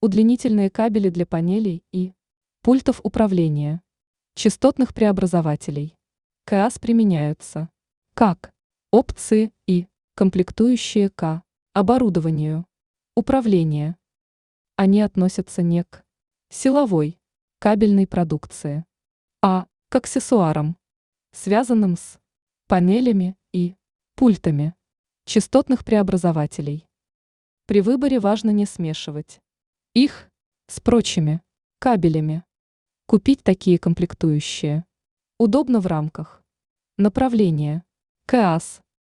удлинительные кабели для панелей и пультов управления, частотных преобразователей. КАС применяются как опции и комплектующие к оборудованию управления. Они относятся не к силовой кабельной продукции, а к аксессуарам, связанным с панелями и пультами частотных преобразователей. При выборе важно не смешивать их с прочими кабелями. Купить такие комплектующие удобно в рамках направления КАС.